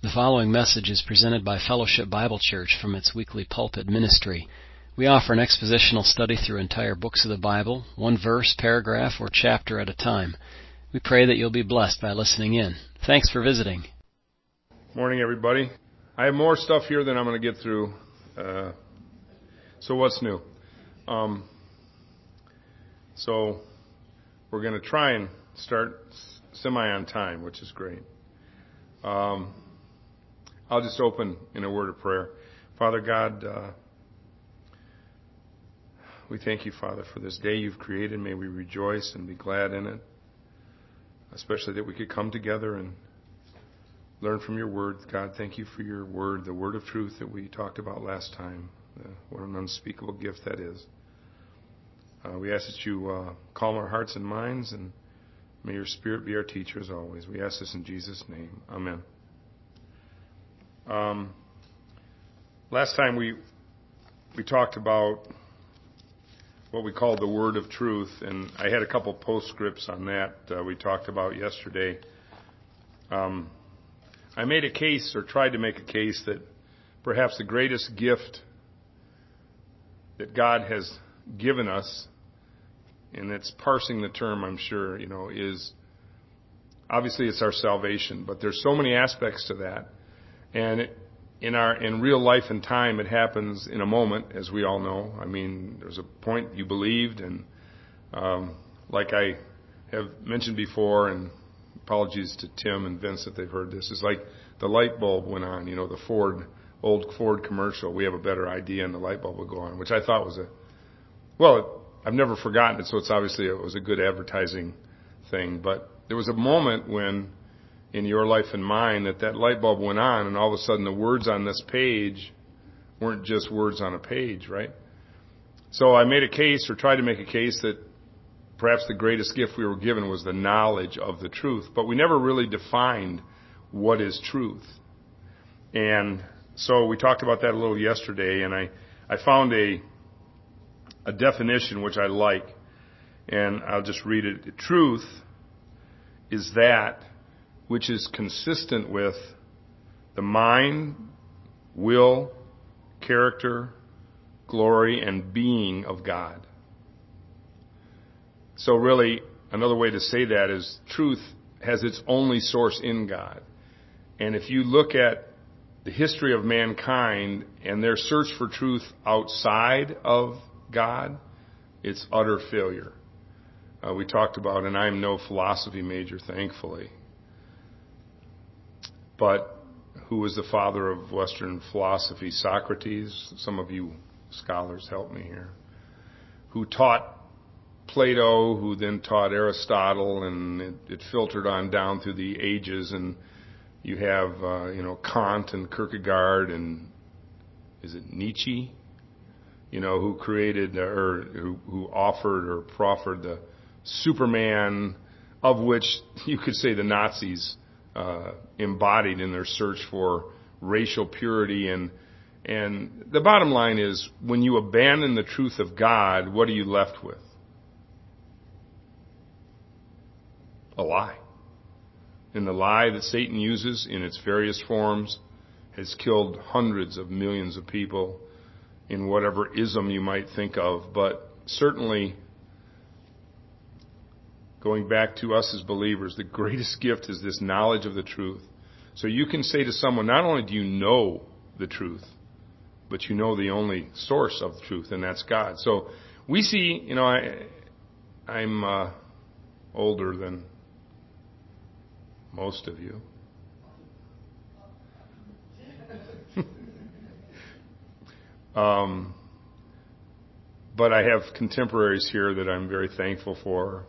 The following message is presented by Fellowship Bible Church from its weekly pulpit ministry. We offer an expositional study through entire books of the Bible, one verse, paragraph, or chapter at a time. We pray that you'll be blessed by listening in. Thanks for visiting. Morning, everybody. I have more stuff here than I'm going to get through. So what's new? So we're going to try and start semi on time, which is great. I'll just open in a word of prayer. Father God, we thank you, Father, for this day you've created. May we rejoice and be glad in it, especially that we could come together and learn from your word. God, thank you for your word, the word of truth that we talked about last time. What an unspeakable gift that is. We ask that you calm our hearts and minds, and may your Spirit be our teacher as always. We ask this in Jesus' name. Amen. Last time we talked about what we called the word of truth, and I had a couple postscripts on that we talked about yesterday. I made a case, or tried to make a case, that perhaps the greatest gift that God has given us, and it's parsing the term, I'm sure, is obviously it's our salvation, but there's so many aspects to that. And in real life and time, it happens in a moment, as we all know. I mean, there's a point you believed, and like I have mentioned before, and apologies to Tim and Vince that they've heard this, it's like the light bulb went on, the old Ford commercial. We have a better idea, and the light bulb would go on, which I thought was I've never forgotten it, so it was a good advertising thing. But there was a moment when, in your life and mine, that light bulb went on, and all of a sudden the words on this page weren't just words on a page, right? So I made a case, or tried to make a case, that perhaps the greatest gift we were given was the knowledge of the truth, but we never really defined what is truth. And so we talked about that a little yesterday, and I found a definition which I like, and I'll just read it. Truth is that which is consistent with the mind, will, character, glory, and being of God. So really, another way to say that is truth has its only source in God. And if you look at the history of mankind and their search for truth outside of God, it's utter failure. We talked about, and I'm no philosophy major, thankfully, but who was the father of Western philosophy? Socrates. Some of you scholars help me here. Who taught Plato, who then taught Aristotle, and it filtered on down through the ages, and you have Kant and Kierkegaard, and is it Nietzsche? Who created who offered or proffered the Superman, of which you could say the Nazis embodied in their search for racial purity. And the bottom line is, when you abandon the truth of God, what are you left with? A lie. And the lie that Satan uses in its various forms has killed hundreds of millions of people in whatever ism you might think of. But certainly, going back to us as believers, the greatest gift is this knowledge of the truth. So you can say to someone, not only do you know the truth, but you know the only source of the truth, and that's God. So we see, I'm older than most of you. But I have contemporaries here that I'm very thankful for.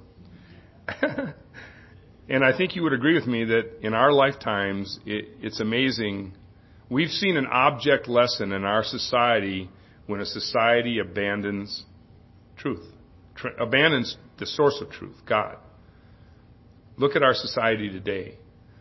And I think you would agree with me that in our lifetimes, it's amazing. We've seen an object lesson in our society when a society abandons truth, abandons the source of truth, God. Look at our society today.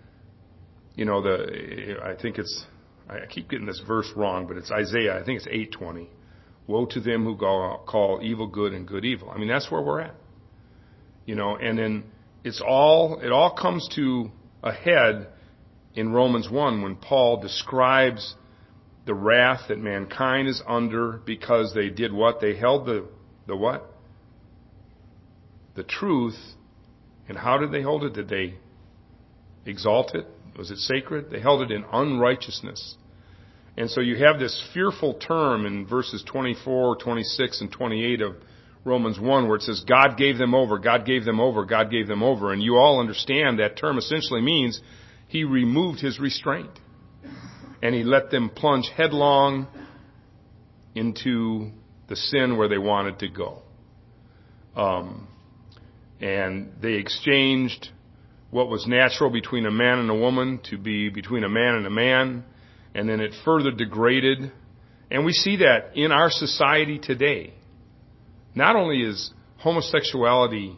I keep getting this verse wrong, but it's Isaiah. I think it's 8:20. Woe to them who call evil good and good evil. I mean, that's where we're at. And then it all comes to a head in Romans 1 when Paul describes the wrath that mankind is under because they did what? They held the what? The truth. And how did they hold it? Did they exalt it? Was it sacred? They held it in unrighteousness. And so you have this fearful term in verses 24, 26, and 28 of Romans 1 where it says, God gave them over, God gave them over, God gave them over. And you all understand that term essentially means He removed His restraint. And He let them plunge headlong into the sin where they wanted to go. And they exchanged what was natural between a man and a woman to be between a man and a man. And then it further degraded. And we see that in our society today. Not only is homosexuality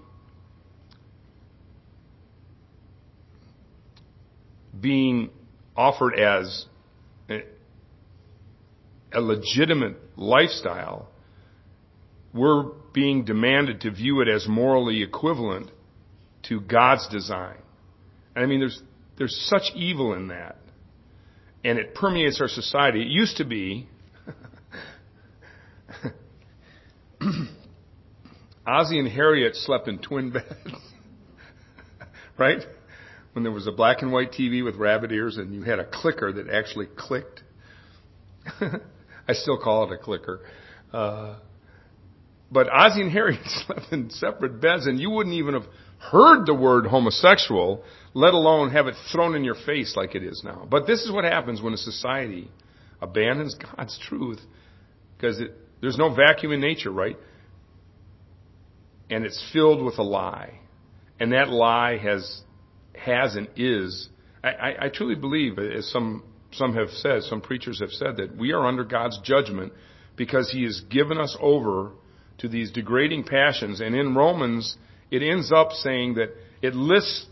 being offered as a legitimate lifestyle, we're being demanded to view it as morally equivalent to God's design. And I mean, there's such evil in that. And it permeates our society. It used to be Ozzie and Harriet slept in twin beds. Right? When there was a black and white TV with rabbit ears and you had a clicker that actually clicked. I still call it a clicker. But Ozzie and Harriet slept in separate beds and you wouldn't even have heard the word homosexual, let alone have it thrown in your face like it is now. But this is what happens when a society abandons God's truth, because there's no vacuum in nature, right? And it's filled with a lie. And that lie has and is, I truly believe, as some have said, some preachers have said, that we are under God's judgment because He has given us over to these degrading passions. And in Romans, it ends up saying that it lists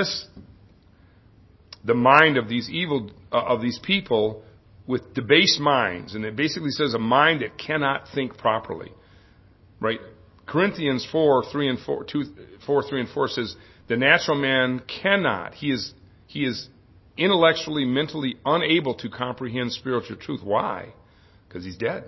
the mind of these of these people with debased minds. And it basically says a mind that cannot think properly. Right? Corinthians 4, 3 and 4 says, the natural man cannot. He is intellectually, mentally unable to comprehend spiritual truth. Why? Because he's dead.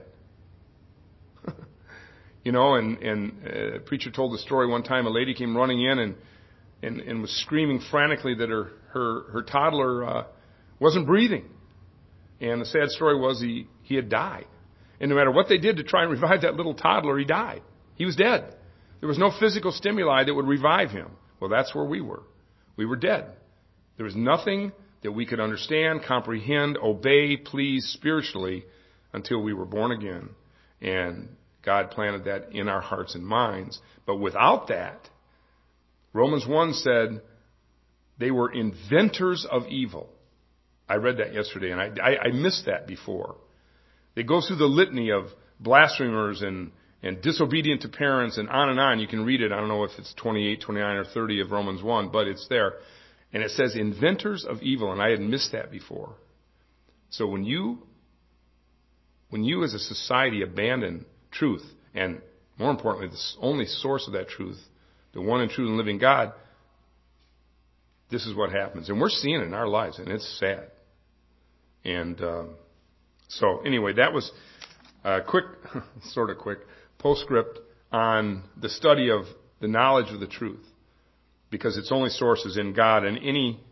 You know, and a preacher told the story one time. A lady came running in and was screaming frantically that her toddler wasn't breathing. And the sad story was he had died. And no matter what they did to try and revive that little toddler, he died. He was dead. There was no physical stimuli that would revive him. Well, that's where we were. We were dead. There was nothing that we could understand, comprehend, obey, please spiritually until we were born again. And God planted that in our hearts and minds. But without that, Romans 1 said they were inventors of evil. I read that yesterday, and I missed that before. They go through the litany of blasphemers and disobedient to parents and on and on. You can read it. I don't know if it's 28, 29, or 30 of Romans 1, but it's there. And it says inventors of evil, and I had missed that before. So when you as a society abandon truth, and more importantly, the only source of that truth, the one and true and living God, this is what happens. And we're seeing it in our lives, and it's sad. And so anyway, that was a quick postscript on the study of the knowledge of the truth, because its only source is in God, and any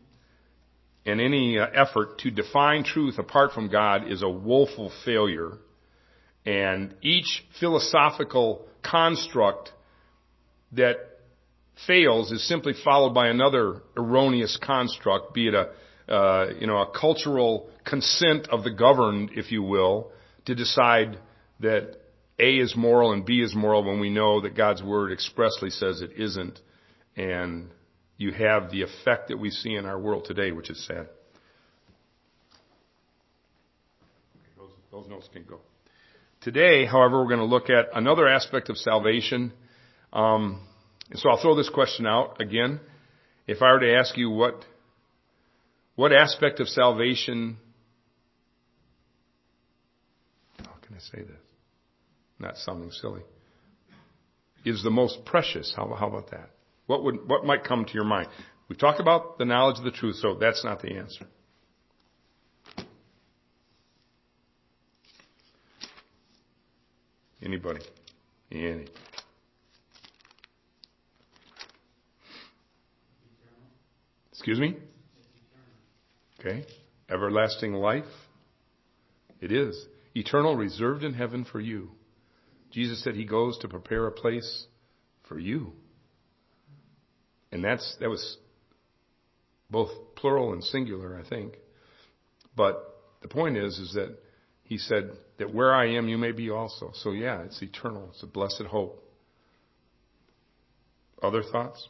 effort to define truth apart from God is a woeful failure. And each philosophical construct that fails is simply followed by another erroneous construct, be it a cultural consent of the governed, if you will, to decide that A is moral and B is moral when we know that God's Word expressly says it isn't. And you have the effect that we see in our world today, which is sad. Those notes can go. Today, however, we're going to look at another aspect of salvation. And so I'll throw this question out again. If I were to ask you what aspect of salvation, how can I say this? Not sounding silly, is the most precious? How about that? What might come to your mind? We've talked about the knowledge of the truth, so that's not the answer. Anybody? Any? Excuse me? Okay. Everlasting life? It is. Eternal, reserved in heaven for you. Jesus said he goes to prepare a place for you. And that was both plural and singular, I think. But the point is that he said that where I am, you may be also. So yeah, it's eternal. It's a blessed hope. Other thoughts?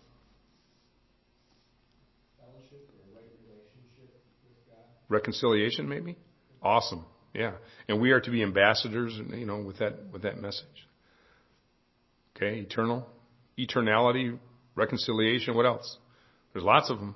Fellowship or right relationship with God. Reconciliation, maybe? Awesome. Yeah. And we are to be ambassadors, with that message. Okay, eternality, reconciliation, what else? There's lots of them.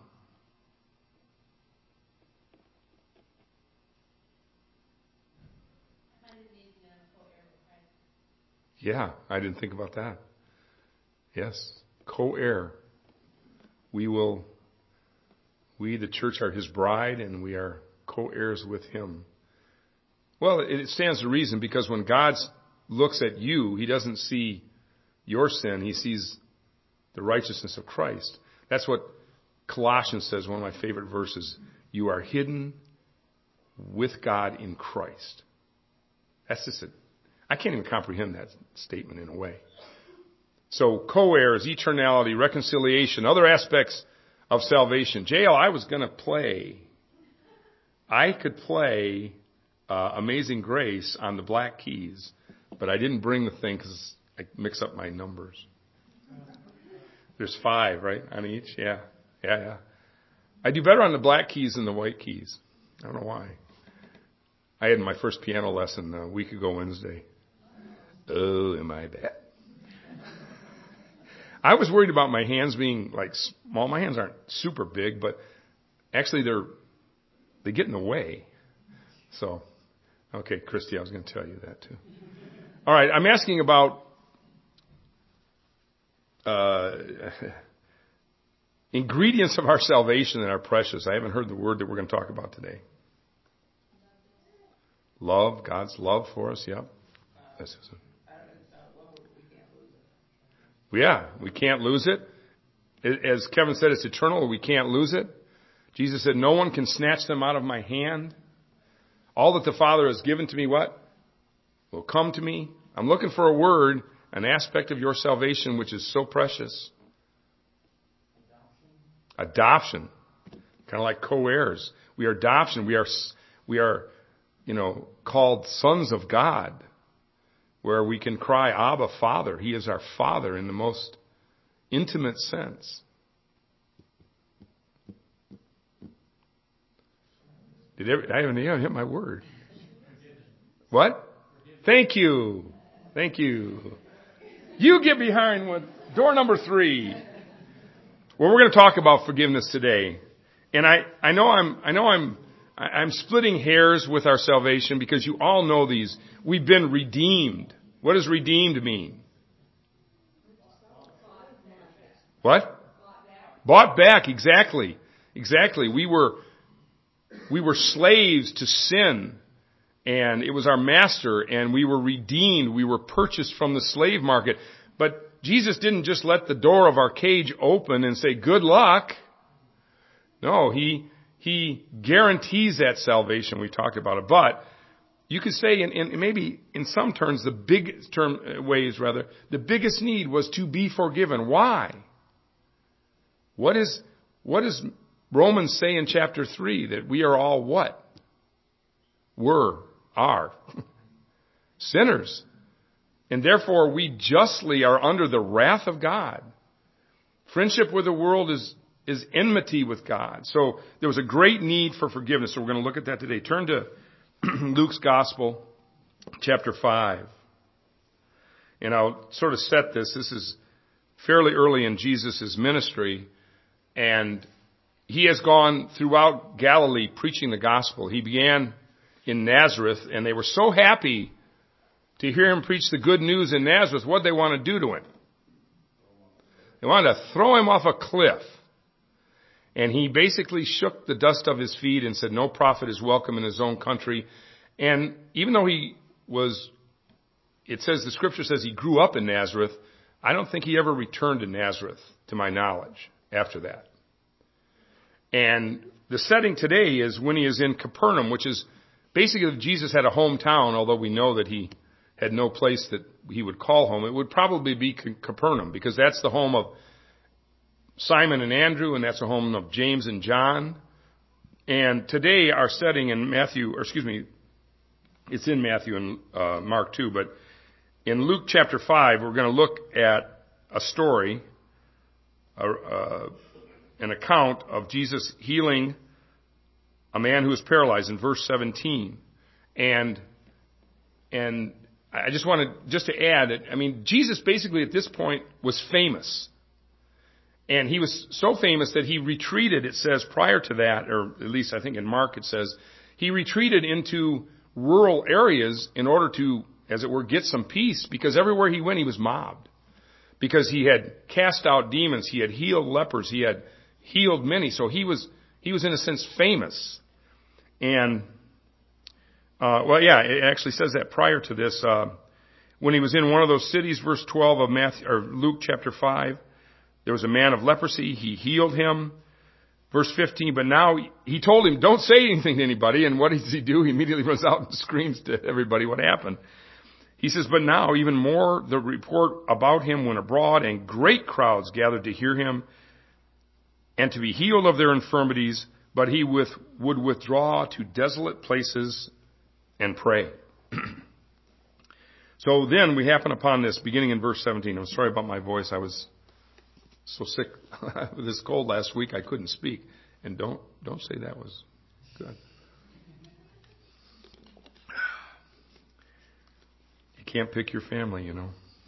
Yeah, I didn't think about that. Yes, co-heir. We, the church, are his bride, and we are co-heirs with him. Well, it stands to reason, because when God looks at you, he doesn't see your sin. He sees the righteousness of Christ. That's what Colossians says, one of my favorite verses. You are hidden with God in Christ. That's just I can't even comprehend that statement in a way. So co-heirs, eternality, reconciliation, other aspects of salvation. JL, I was going to play. I could play Amazing Grace on the black keys, but I didn't bring the thing because I mix up my numbers. There's 5, right, on each? Yeah. I do better on the black keys than the white keys. I don't know why. I had my first piano lesson a week ago Wednesday. Oh, am I bad? I was worried about my hands being small. My hands aren't super big, but actually they get in the way. So, okay, Christy, I was going to tell you that too. All right, I'm asking about ingredients of our salvation that are precious. I haven't heard the word that we're going to talk about today. Love, God's love for us, yep. Yes, Susan. Yeah, we can't lose it. As Kevin said, it's eternal. We can't lose it. Jesus said, no one can snatch them out of my hand. All that the Father has given to me, what? Will come to me. I'm looking for a word, an aspect of your salvation which is so precious. Adoption. Kind of like co-heirs. We are adoption. We are, called sons of God, where we can cry, Abba, Father. He is our Father in the most intimate sense. I haven't hit my word. What? Thank you. You get behind door number 3. Well, we're going to talk about forgiveness today. And I know I'm splitting hairs with our salvation because you all know these. We've been redeemed. What does redeemed mean? What? Bought back. Exactly. We were slaves to sin, and it was our master, and we were redeemed. We were purchased from the slave market. But Jesus didn't just let the door of our cage open and say, good luck. No, He guarantees that salvation. We talked about it. But you could say, in maybe in some terms, the biggest need was to be forgiven. Why? What does Romans say in chapter 3? That we are all what? Are sinners. And therefore we justly are under the wrath of God. Friendship with the world is enmity with God. So there was a great need for forgiveness. So we're going to look at that today. Turn to Luke's Gospel, chapter 5. And I'll sort of set this. This is fairly early in Jesus' ministry. And he has gone throughout Galilee preaching the gospel. He began in Nazareth, and they were so happy to hear him preach the good news in Nazareth. What did they want to do to him? They wanted to throw him off a cliff. And he basically shook the dust of his feet and said, no prophet is welcome in his own country. And even though he was it says, the scripture says he grew up in Nazareth. I don't think he ever returned to Nazareth, to my knowledge, after that. And the setting today is when he is in Capernaum, which is basically Jesus had a hometown, although we know that he had no place that he would call home. It would probably be Capernaum, because that's the home of Simon and Andrew, and that's the home of James and John. And today our setting in Matthew, it's in Matthew and Mark too, but in Luke chapter 5, we're going to look at a story, an account of Jesus healing a man who was paralyzed in verse 17. And I just wanted to add that, Jesus basically at this point was famous. And he was so famous that he retreated, it says, prior to that, or at least I think in Mark it says, he retreated into rural areas in order to, as it were, get some peace, because everywhere he went he was mobbed. Because he had cast out demons, he had healed lepers, he had healed many, so he was in a sense famous. And, it actually says that prior to this, when he was in one of those cities, verse 12 of Luke chapter 5, there was a man of leprosy, he healed him. Verse 15, but now he told him, don't say anything to anybody. And what does he do? He immediately runs out and screams to everybody what happened. He says, but now even more the report about him went abroad, and great crowds gathered to hear him and to be healed of their infirmities, but he would withdraw to desolate places and pray. So then we happen upon this, beginning in verse 17. I'm sorry about my voice. I was so sick with this cold last week I couldn't speak. And don't say that was good. You can't pick your family, you know.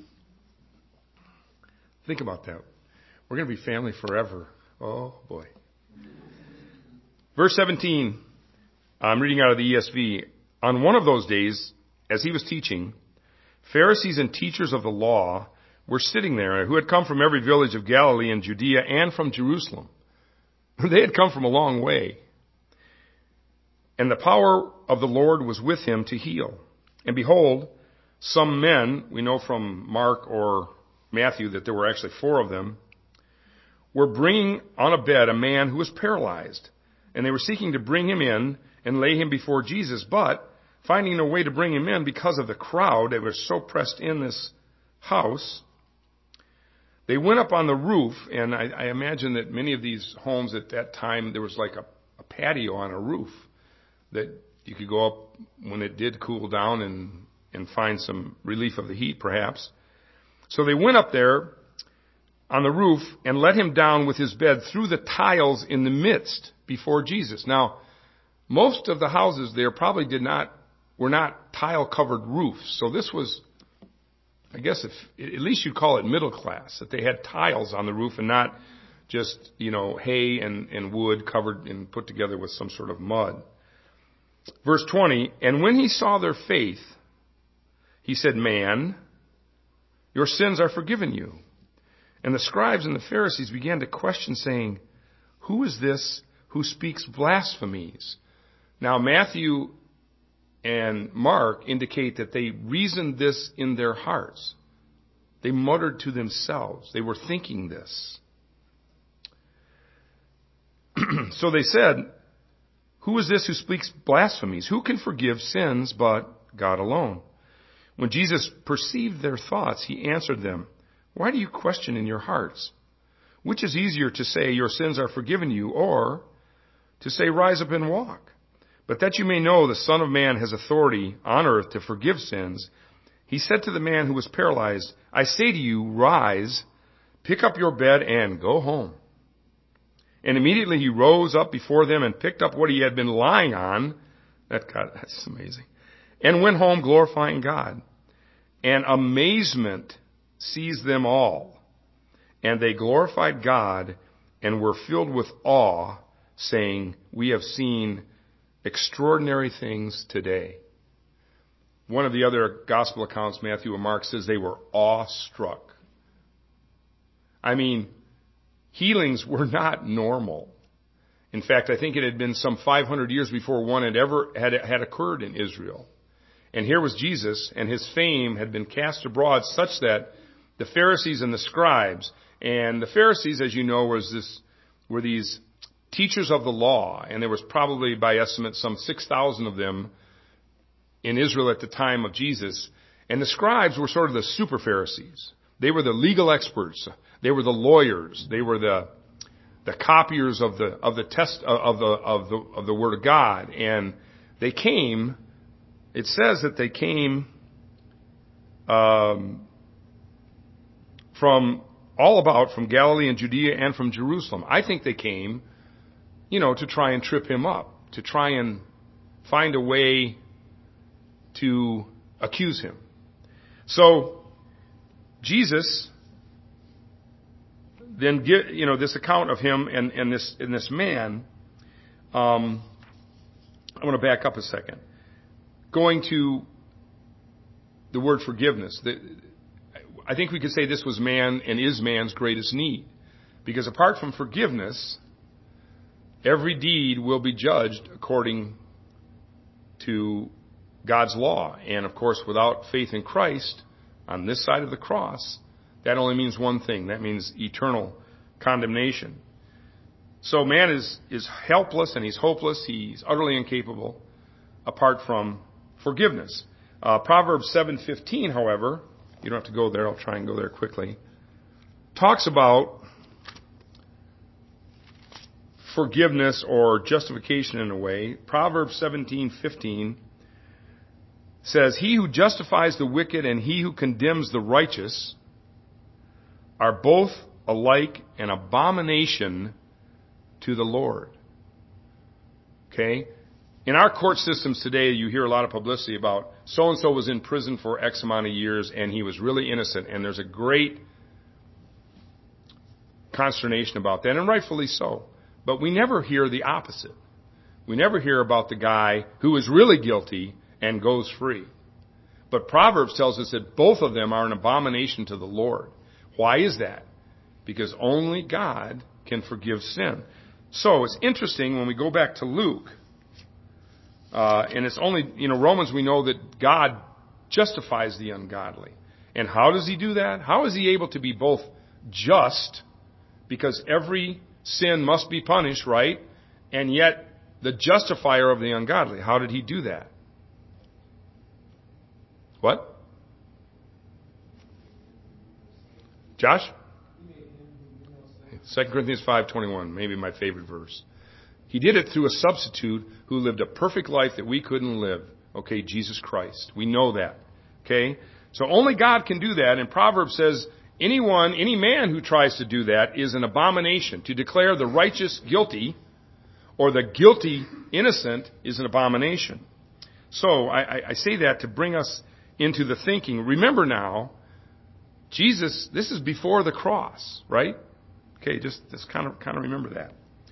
Think about that. We're going to be family forever. Oh boy. Verse 17, I'm reading out of the ESV. On one of those days, as he was teaching, Pharisees and teachers of the law were sitting there, who had come from every village of Galilee and Judea and from Jerusalem. They had come from a long way. And the power of the Lord was with him to heal. And behold, some men, we know from Mark or Matthew that there were actually 4 of them, were bringing on a bed a man who was paralyzed. And they were seeking to bring him in and lay him before Jesus, but finding no way to bring him in because of the crowd that was so pressed in this house, they went up on the roof, and I imagine that many of these homes at that time, there was like a patio on a roof that you could go up when it did cool down and find some relief of the heat, perhaps. So they went up there on the roof and let him down with his bed through the tiles in the midst before Jesus. Now, most of the houses there probably were not tile-covered roofs, so this was, I guess, at least you'd call it middle class, that they had tiles on the roof and not just, hay and wood covered and put together with some sort of mud. Verse 20, and when he saw their faith, he said, man, your sins are forgiven you. And the scribes and the Pharisees began to question, saying, who is this who speaks blasphemies? Now, Matthew and Mark indicate that they reasoned this in their hearts. They muttered to themselves. They were thinking this. So they said, who is this who speaks blasphemies? Who can forgive sins but God alone? When Jesus perceived their thoughts, he answered them, why do you question in your hearts? Which is easier to say, your sins are forgiven you, or to say, rise up and walk? But that you may know the Son of Man has authority on earth to forgive sins, he said to the man who was paralyzed, I say to you, rise, pick up your bed, and go home. And immediately he rose up before them and picked up what he had been lying on. That's amazing. And went home glorifying God. And amazement seized them all. And they glorified God and were filled with awe, saying, we have seen extraordinary things today. One of the other gospel accounts, Matthew and Mark, says they were awestruck. Healings were not normal. In fact, I think it had been some 500 years before one had ever had occurred in Israel. And here was Jesus, and his fame had been cast abroad such that the Pharisees and the scribes, and the Pharisees, as you know, were these teachers of the law, and there was probably, by estimate, some 6,000 of them in Israel at the time of Jesus. And the scribes were sort of the super Pharisees. They were the legal experts. They were the lawyers. They were the copiers of the test of the Word of God. And they came. It says that they came from all about, from Galilee and Judea and from Jerusalem. I think they came, to try and trip him up, to try and find a way to accuse him. So Jesus then give this account of him and this man. I want to back up a second. Going to the word forgiveness. I think we could say this was man and is man's greatest need. Because apart from forgiveness, every deed will be judged according to God's law. And of course, without faith in Christ on this side of the cross, that only means one thing. That means eternal condemnation. So man is helpless and he's hopeless. He's utterly incapable apart from forgiveness. Proverbs 7:15, however, you don't have to go there. I'll try and go there quickly. Talks about forgiveness or justification in a way. Proverbs 17:15 says, "He who justifies the wicked and he who condemns the righteous are both alike an abomination to the Lord." Okay? In our court systems today, you hear a lot of publicity about so-and-so was in prison for X amount of years and he was really innocent, and there's a great consternation about that, and rightfully so. But we never hear the opposite. We never hear about the guy who is really guilty and goes free. But Proverbs tells us that both of them are an abomination to the Lord. Why is that? Because only God can forgive sin. So it's interesting when we go back to Luke, and it's only, Romans, we know that God justifies the ungodly. And how does he do that? How is he able to be both just, because every sin must be punished, right? And yet the justifier of the ungodly. How did he do that? What? Josh? 2 Corinthians 5:21, maybe my favorite verse. He did it through a substitute who lived a perfect life that we couldn't live. Okay, Jesus Christ. We know that. Okay? So only God can do that. And Proverbs says, any man who tries to do that is an abomination. To declare the righteous guilty or the guilty innocent is an abomination. So I say that to bring us into the thinking. Remember now, Jesus, this is before the cross, right? Okay, just kind of remember that.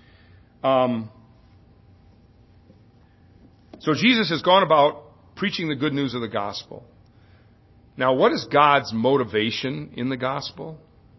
So Jesus has gone about preaching the good news of the gospel. Now, what is God's motivation in the gospel?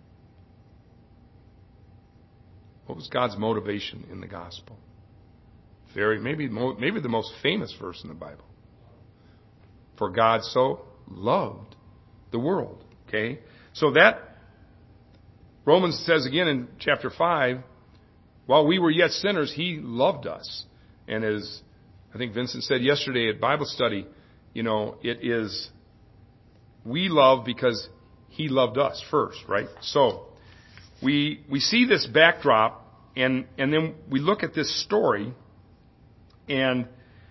What was God's motivation in the gospel? Maybe the most famous verse in the Bible. For God so loved the world. Okay? So that, Romans says again in chapter 5, while we were yet sinners, he loved us. And as I think Vincent said yesterday at Bible study, it is, we love because he loved us first, right? So we see this backdrop, and then we look at this story, and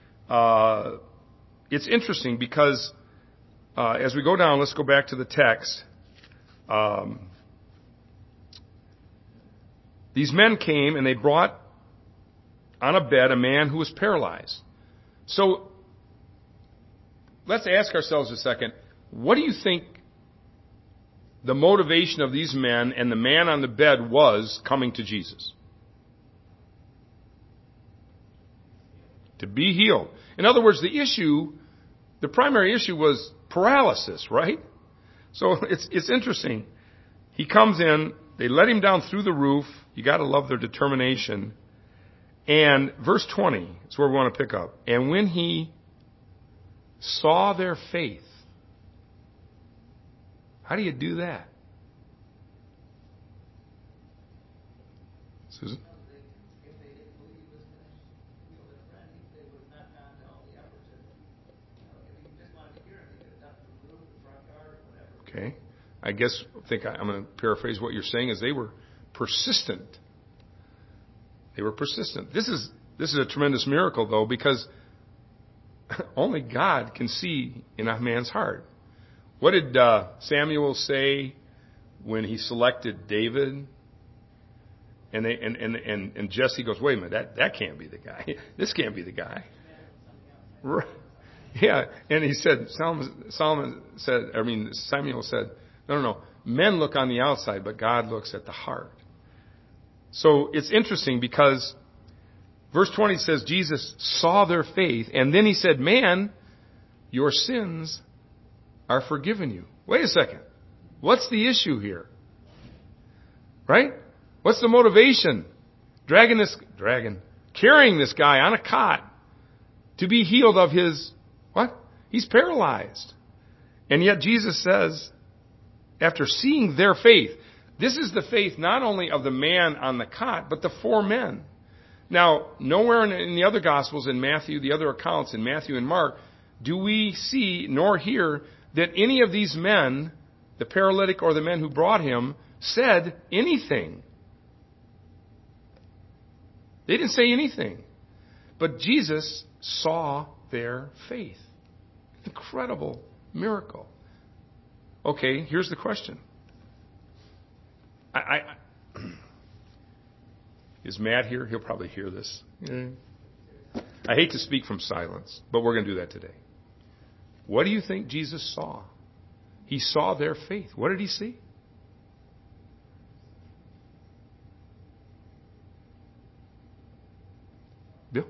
it's interesting because as we go down, let's go back to the text. These men came and they brought on a bed a man who was paralyzed. So let's ask ourselves a second, what do you think the motivation of these men and the man on the bed was coming to Jesus? To be healed. In other words, the primary issue was paralysis, right? So it's interesting. He comes in, they let him down through the roof. You got to love their determination. And verse 20 is where we want to pick up. And when he saw their faith. How do you do that? Susan? Okay. I think I'm going to paraphrase what you're saying is they were persistent. They were persistent. This is a tremendous miracle, though, because only God can see in a man's heart. What did Samuel say when he selected David? And Jesse goes, wait a minute, that can't be the guy. This can't be the guy. Right. Yeah, and he said, Samuel said, no. Men look on the outside, but God looks at the heart. So it's interesting because verse 20 says Jesus saw their faith, and then he said, man, your sins are forgiven you. Wait a second. What's the issue here? Right? What's the motivation? Carrying this guy on a cot to be healed of his, what? He's paralyzed. And yet Jesus says, after seeing their faith, this is the faith not only of the man on the cot, but the 4 men. Now, nowhere in the other Gospels, in Matthew, the other accounts, in Matthew and Mark, do we see nor hear that any of these men, the paralytic or the men who brought him, said anything. They didn't say anything. But Jesus saw their faith. Incredible miracle. Okay, here's the question. Is Matt here? He'll probably hear this. I hate to speak from silence, but we're going to do that today. What do you think Jesus saw? He saw their faith. What did he see? Bill?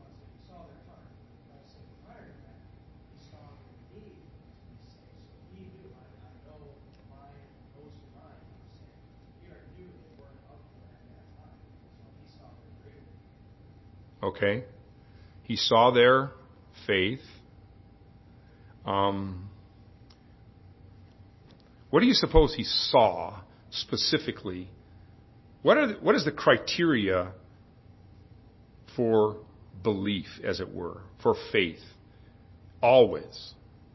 Okay. He saw their faith. What do you suppose he saw specifically? What is the criteria for belief, as it were, for faith? Always.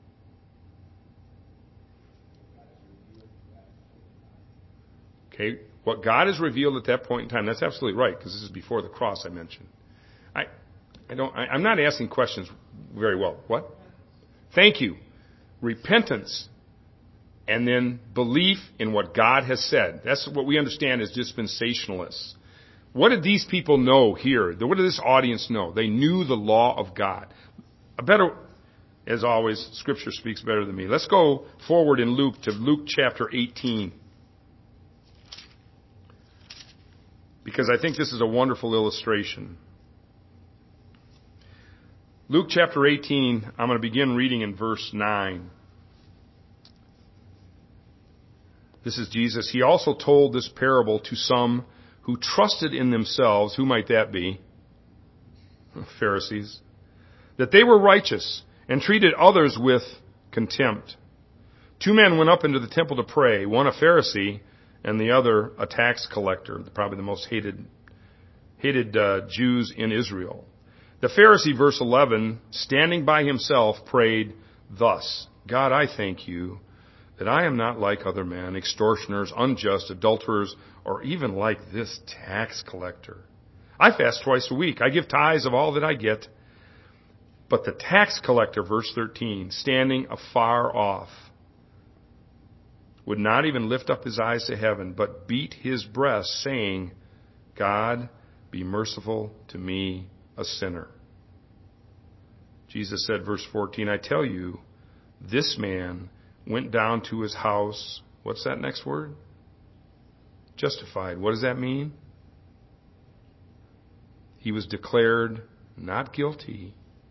Okay. What God has revealed at that point in time, that's absolutely right, because this is before the cross I mentioned. I'm not asking questions very well. What? Thank you. Repentance. And then belief in what God has said. That's what we understand as dispensationalists. What did these people know here? What did this audience know? They knew the law of God. As always, Scripture speaks better than me. Let's go forward in Luke to Luke chapter 18. Because I think this is a wonderful illustration. Luke chapter 18, I'm going to begin reading in verse 9. This is Jesus. He also told this parable to some who trusted in themselves. Who might that be? Pharisees. That they were righteous and treated others with contempt. 2 men went up into the temple to pray, one a Pharisee and the other a tax collector, probably the most hated Jews in Israel. The Pharisee, verse 11, standing by himself, prayed thus, God, I thank you that I am not like other men, extortioners, unjust, adulterers, or even like this tax collector. I fast twice a week. I give tithes of all that I get. But the tax collector, verse 13, standing afar off, would not even lift up his eyes to heaven, but beat his breast, saying, God, be merciful to me, a sinner. Jesus said, verse 14, I tell you, this man went down to his house. What's that next word? Justified. What does that mean? He was declared not guilty.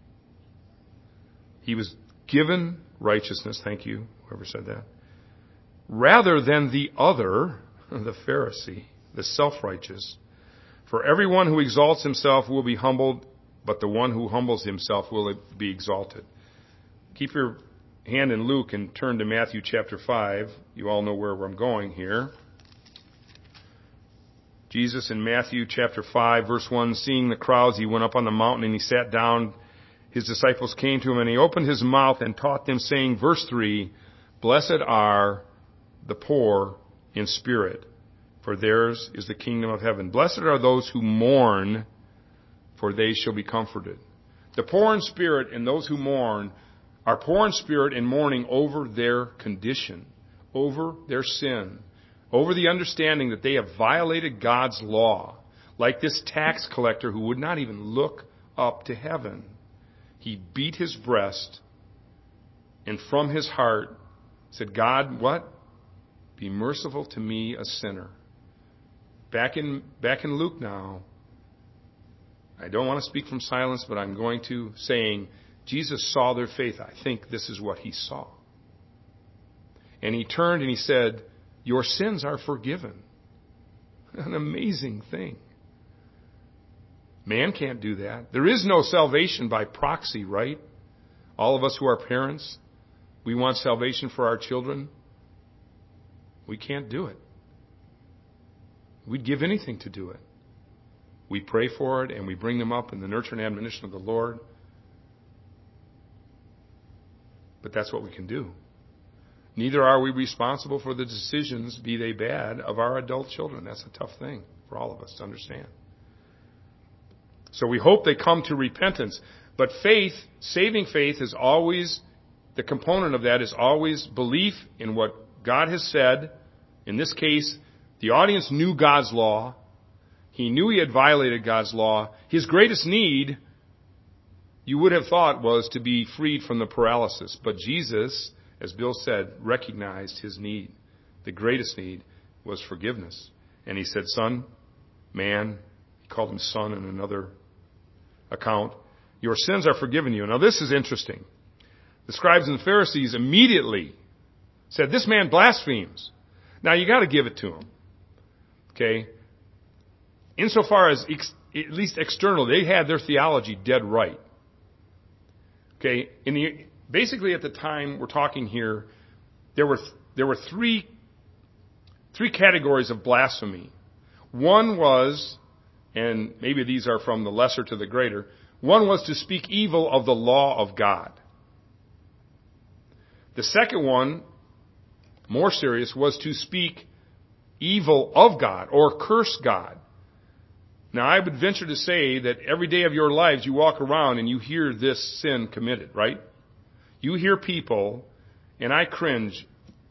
He was given righteousness. Thank you, whoever said that. Rather than the other, the Pharisee, the self-righteous. For everyone who exalts himself will be humbled, but the one who humbles himself will be exalted. Keep your hand in Luke and turn to Matthew chapter 5. You all know where I'm going here. Jesus in Matthew chapter 5, verse 1, seeing the crowds, he went up on the mountain and he sat down. His disciples came to him and he opened his mouth and taught them, saying, verse 3, blessed are the poor in spirit, for theirs is the kingdom of heaven. Blessed are those who mourn, for they shall be comforted. The poor in spirit and those who mourn are poor in spirit and mourning over their condition, over their sin, over the understanding that they have violated God's law, like this tax collector who would not even look up to heaven. He beat his breast and from his heart said, God, what? Be merciful to me, a sinner. Back in Luke now, I don't want to speak from silence, but I'm going to, saying, Jesus saw their faith. I think this is what he saw. And he turned and he said, your sins are forgiven. An amazing thing. Man can't do that. There is no salvation by proxy, right? All of us who are parents, we want salvation for our children. We can't do it. We'd give anything to do it. We pray for it and we bring them up in the nurture and admonition of the Lord. But that's what we can do. Neither are we responsible for the decisions, be they bad, of our adult children. That's a tough thing for all of us to understand. So we hope they come to repentance. But faith, saving faith, is always, the component of that is always belief in what God has said. In this case, the audience knew God's law. He knew he had violated God's law. His greatest need, you would have thought, was to be freed from the paralysis. But Jesus, as Bill said, recognized his need. The greatest need was forgiveness. And he said, son, man, he called him son in another account, your sins are forgiven you. Now this is interesting. The scribes and the Pharisees immediately said, this man blasphemes. Now you got to give it to him. Okay? Insofar as, at least external, they had their theology dead right. Okay? Basically at the time we're talking here, there were three categories of blasphemy. One was, and maybe these are from the lesser to the greater, one was to speak evil of the law of God. The second one, more serious, was to speak evil of God or curse God. Now, I would venture to say that every day of your lives you walk around and you hear this sin committed, right? You hear people, and I cringe.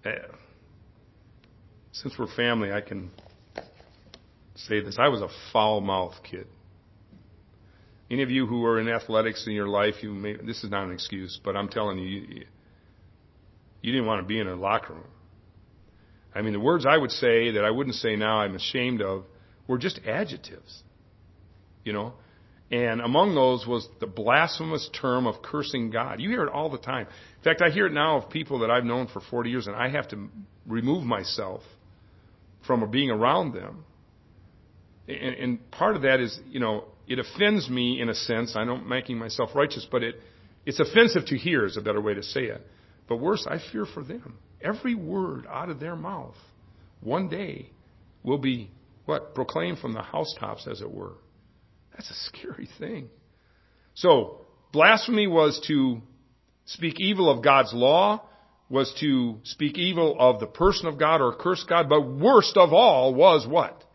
Since we're family, I can say this. I was a foul-mouthed kid. Any of you who were in athletics in your life, this is not an excuse, but I'm telling you, you didn't want to be in a locker room. I mean, the words I would say that I wouldn't say now I'm ashamed of were just adjectives, you know. And among those was the blasphemous term of cursing God. You hear it all the time. In fact, I hear it now of people that I've known for 40 years, and I have to remove myself from being around them. And part of that is, you know, it offends me in a sense. I'm not making myself righteous, but it's offensive to hear is a better way to say it. But worse, I fear for them. Every word out of their mouth one day will be, proclaimed from the housetops, as it were. That's a scary thing. So, blasphemy was to speak evil of God's law, was to speak evil of the person of God or curse God, but worst of all was what?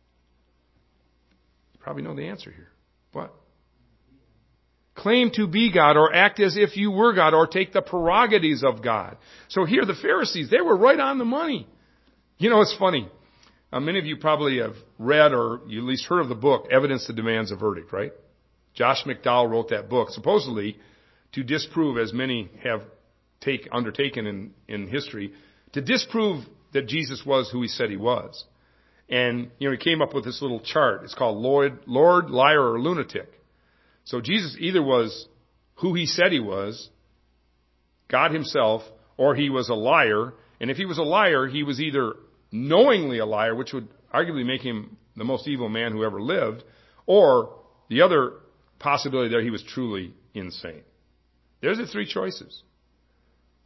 You probably know the answer here. What? Claim to be God or act as if you were God or take the prerogatives of God. So here the Pharisees, they were right on the money. You know, it's funny. Many of you probably have read or you at least heard of the book, Evidence That Demands a Verdict, right? Josh McDowell wrote that book, supposedly to disprove, as many have undertaken in history, to disprove that Jesus was who he said he was. And, you know, he came up with this little chart. It's called Lord, Liar, or Lunatic. So Jesus either was who he said he was, God himself, or he was a liar. And if he was a liar, he was either knowingly a liar, which would arguably make him the most evil man who ever lived, or the other possibility there, he was truly insane. There's the three choices.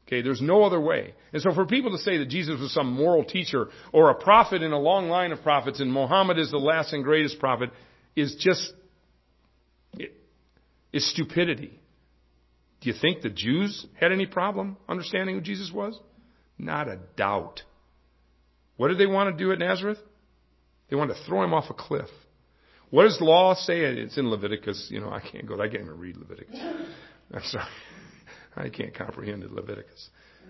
Okay, there's no other way. And so for people to say that Jesus was some moral teacher or a prophet in a long line of prophets and Muhammad is the last and greatest prophet is just, is stupidity. Do you think the Jews had any problem understanding who Jesus was? Not a doubt. What did they want to do at Nazareth? They wanted to throw him off a cliff. What does the law say? It's in Leviticus. I can't even read Leviticus. I'm sorry. I can't comprehend Leviticus.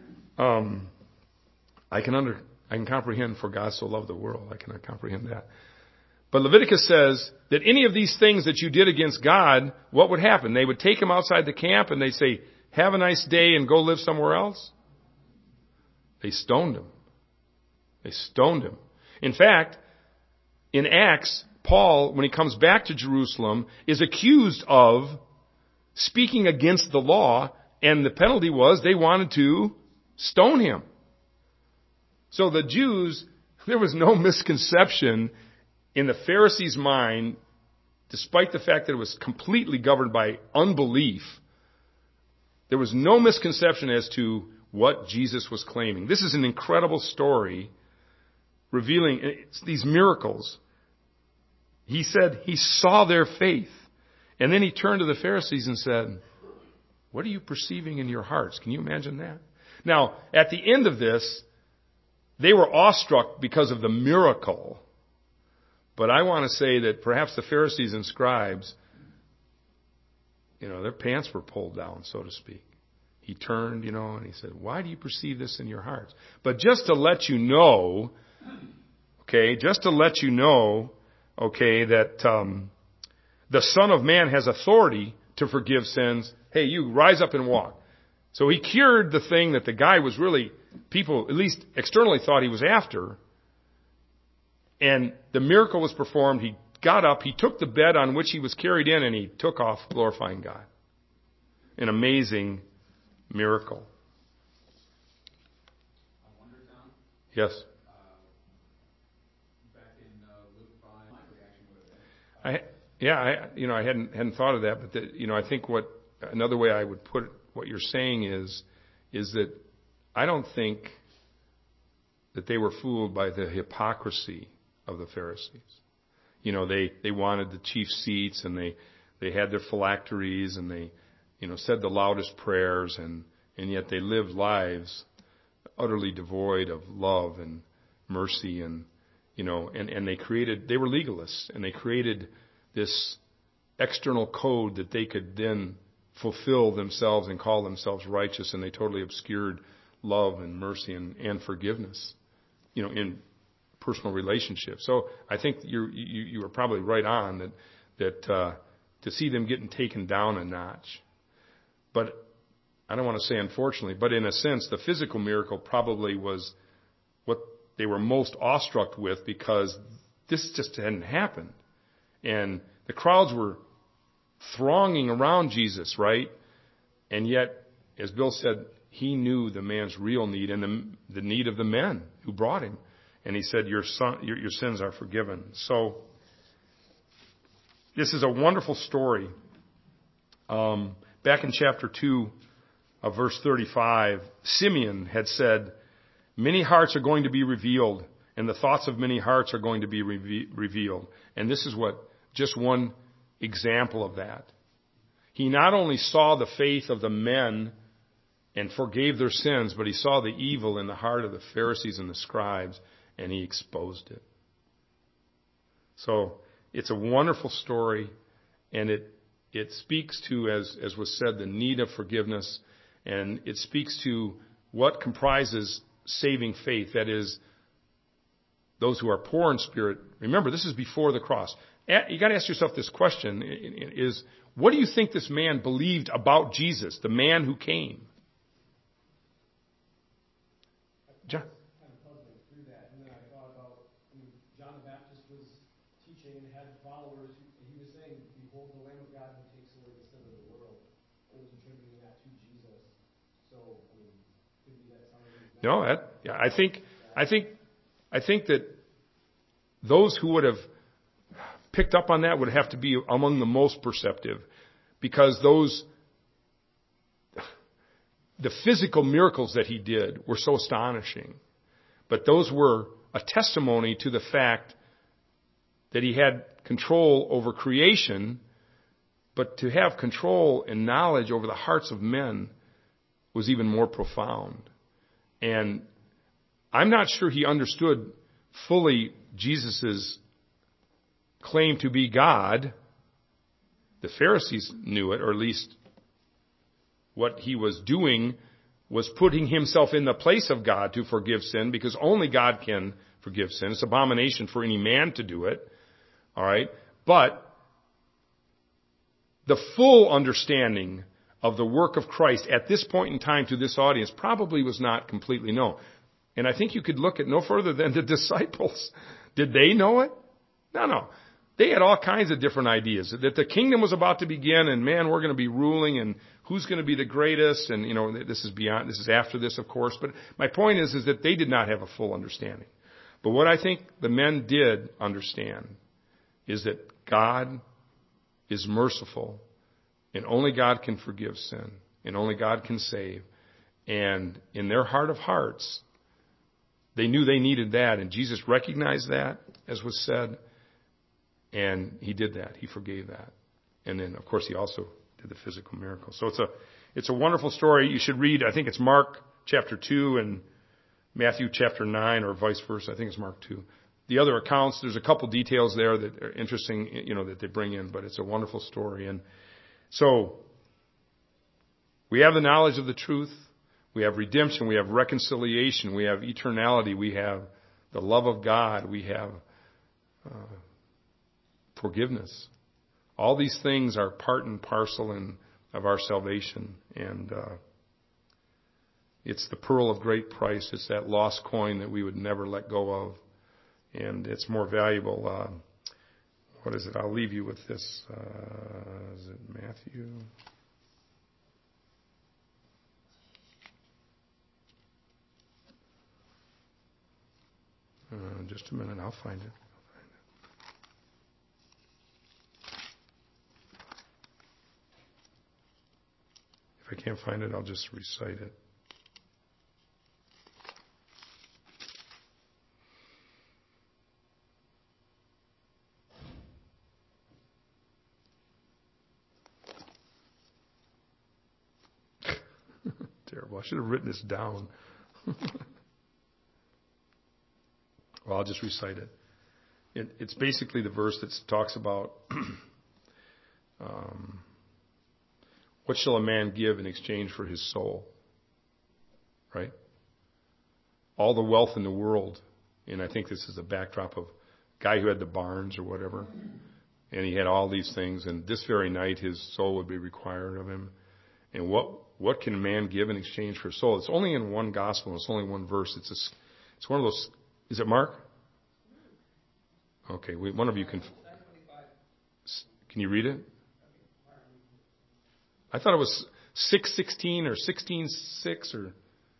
I can comprehend for God so loved the world. I cannot comprehend that. But Leviticus says that any of these things that you did against God, what would happen? They would take him outside the camp and they say, have a nice day and go live somewhere else. They stoned him. They stoned him. In fact, in Acts, Paul, when he comes back to Jerusalem, is accused of speaking against the law, and the penalty was they wanted to stone him. So the Jews, there was no misconception in the Pharisees' mind, despite the fact that it was completely governed by unbelief. There was no misconception as to what Jesus was claiming. This is an incredible story revealing these miracles. He said he saw their faith. And then he turned to the Pharisees and said, what are you perceiving in your hearts? Can you imagine that? Now, at the end of this, they were awestruck because of the miracle. But I want to say that perhaps the Pharisees and scribes, their pants were pulled down, so to speak. He turned, and he said, why do you perceive this in your hearts? But just to let you know, that the Son of Man has authority to forgive sins. Hey, you rise up and walk. So he cured the thing that the guy was really, people at least externally thought he was after. And the miracle was performed. He got up, he took the bed on which he was carried in, and he took off glorifying God. An amazing miracle. I wonder, Tom? Yes. Back in Luke 5, my reaction would have been. I hadn't thought of that, but I think another way I would put what you're saying is that I don't think that they were fooled by the hypocrisy of the Pharisees. They wanted the chief seats and they had their phylacteries and they, said the loudest prayers and yet they lived lives utterly devoid of love and mercy and they were legalists and they created this external code that they could then fulfill themselves and call themselves righteous, and they totally obscured love and mercy and forgiveness, in personal relationships. So I think you are probably right on that to see them getting taken down a notch. But I don't want to say unfortunately, but in a sense, the physical miracle probably was what they were most awestruck with because this just hadn't happened. And the crowds were thronging around Jesus, right? And yet, as Bill said, he knew the man's real need and the need of the men who brought him. And he said, your sins are forgiven. So, this is a wonderful story. Back in chapter 2 of verse 35, Simeon had said, many hearts are going to be revealed, and the thoughts of many hearts are going to be revealed. And this is just one example of that. He not only saw the faith of the men and forgave their sins, but he saw the evil in the heart of the Pharisees and the scribes, and he exposed it. So it's a wonderful story, and it speaks to, as was said, the need of forgiveness, and it speaks to what comprises saving faith. That is, those who are poor in spirit. Remember, this is before the cross. You got to ask yourself this question: is what do you think this man believed about Jesus, the man who came? John. Kind of puzzling through that, and then I thought about John the Baptist was teaching and had followers. He was saying, "Behold, the Lamb of God who takes away the sin of the world." It was attributing that to Jesus. So, could be that some of these. No, I think that those who would have picked up on that would have to be among the most perceptive, because the physical miracles that he did were so astonishing. But those were a testimony to the fact that he had control over creation, but to have control and knowledge over the hearts of men was even more profound. And I'm not sure he understood fully Jesus' claim to be God. The Pharisees knew it, or at least what he was doing was putting himself in the place of God to forgive sin, because only God can forgive sin. It's abomination for any man to do it. All right? But the full understanding of the work of Christ at this point in time to this audience probably was not completely known. And I think you could look at no further than the disciples. Did they know it? No. They had all kinds of different ideas. That the kingdom was about to begin, and man, we're going to be ruling, and who's going to be the greatest, and this is after this, of course. But my point is that they did not have a full understanding. But what I think the men did understand is that God is merciful, and only God can forgive sin, and only God can save. And in their heart of hearts, they knew they needed that, and Jesus recognized that, as was said, and he did that. He forgave that. And then, of course, he also did the physical miracle. So it's a wonderful story. You should read, I think it's Mark chapter 2 and Matthew chapter 9, or vice versa. I think it's Mark 2. The other accounts, there's a couple details there that are interesting, that they bring in, but it's a wonderful story. And so we have the knowledge of the truth. We have redemption. We have reconciliation. We have eternality. We have the love of God. We have forgiveness. All these things are part and parcel of our salvation. And it's the pearl of great price. It's that lost coin that we would never let go of. And it's more valuable. What is it? I'll leave you with this. Is it Matthew? Just a minute. I'll find it. If I can't find it, I'll just recite it. Terrible. I should have written this down. Well, I'll just recite it. It's basically the verse that talks about what shall a man give in exchange for his soul? Right? All the wealth in the world, and I think this is a backdrop of a guy who had the barns or whatever, and he had all these things, and this very night his soul would be required of him. And what can a man give in exchange for his soul? It's only in one gospel. It's only one verse. It's one of those. Is it Mark? Okay, one of you can you read it? I thought it was 6:16 or 16:6 or.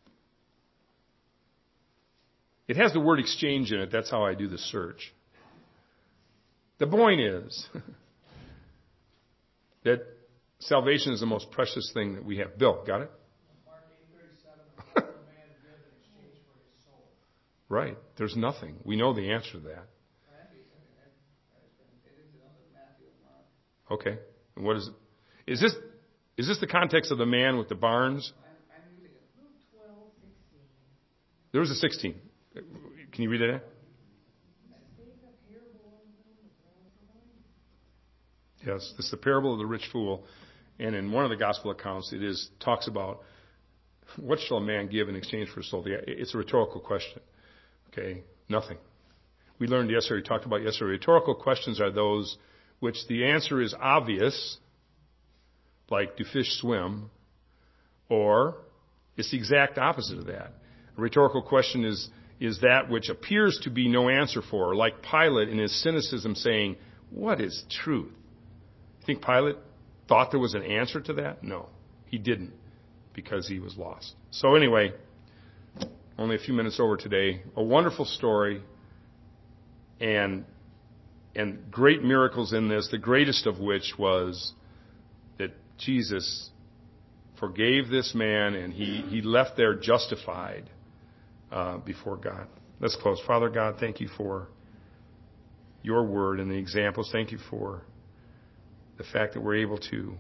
It has the word exchange in it. That's how I do the search. The point is that salvation is the most precious thing that we have. Bill, got it? Mark 8:37, what will a man give in exchange for his soul? Right. There's nothing. We know the answer to that. Okay. And what is it? Is this the context of the man with the barns? I'm reading it. Luke 12:16. There was a 16. Can you read it? Yes, this is the parable of the rich fool. And in one of the gospel accounts, talks about what shall a man give in exchange for his soul? It's a rhetorical question. Okay, nothing. We learned yesterday, we talked about yesterday, rhetorical questions are those which the answer is obvious, like do fish swim, or it's the exact opposite of that. A rhetorical question is that which appears to be no answer for, like Pilate in his cynicism saying, what is truth? You think Pilate thought there was an answer to that? No, he didn't, because he was lost. So anyway, only a few minutes over today, a wonderful story and great miracles in this, the greatest of which was that Jesus forgave this man, and he left there justified before God. Let's close. Father God, thank you for your word and the examples. Thank you for the fact that we're able to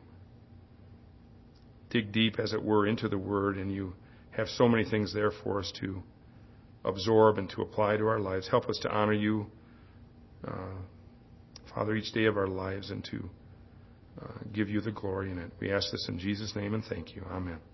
dig deep, as it were, into the word, and you have so many things there for us to absorb and to apply to our lives. Help us to honor you, Father, each day of our lives, and to give you the glory in it. We ask this in Jesus' name, and thank you. Amen.